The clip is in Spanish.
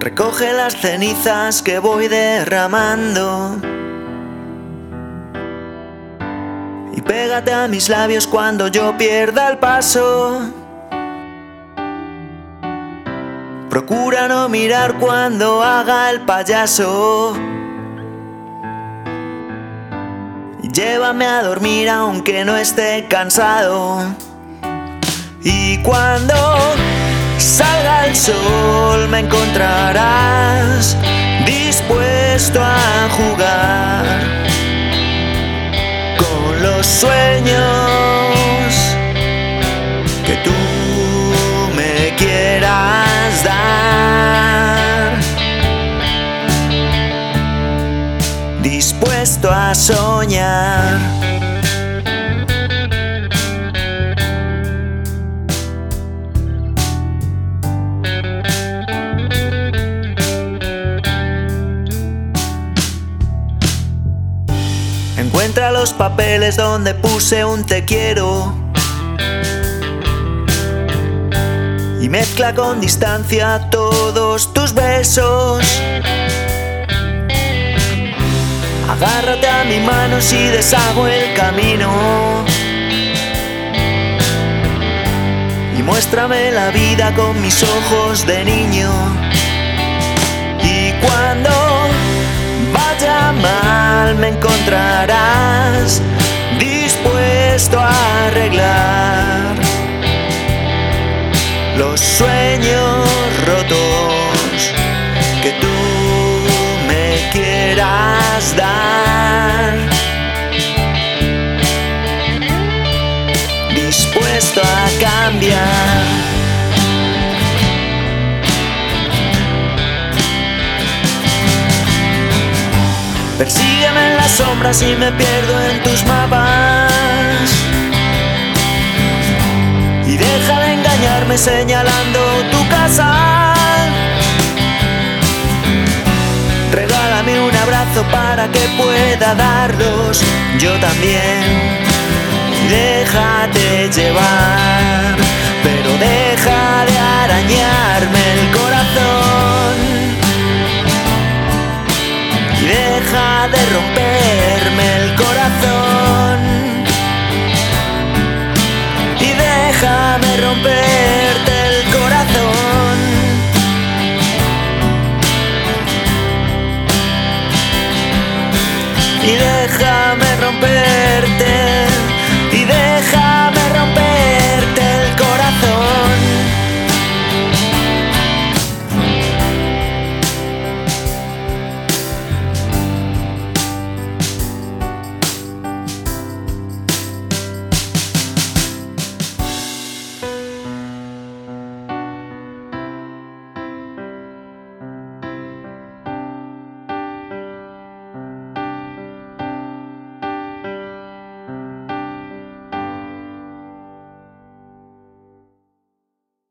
Recoge las cenizas que voy derramando y pégate a mis labios cuando yo pierda el paso. Procura no mirar cuando haga el payaso y llévame a dormir aunque no esté cansado. Y cuando salga el sol me encontrarás dispuesto a jugar con los sueños que tú me quieras dar, dispuesto a soñar. Encuentra los papeles donde puse un te quiero y mezcla con distancia todos tus besos. Agárrate a mi mano si deshago el camino y muéstrame la vida con mis ojos de niño. Y cuando vaya mal me encontrarás dispuesto a arreglar los sueños rotos que tú me quieras dar, dispuesto a cambiar. Persígueme en las sombras y me pierdo en tus mapas y deja de engañarme señalando tu casa. Regálame un abrazo para que pueda darlos yo también. Déjate llevar, pero deja de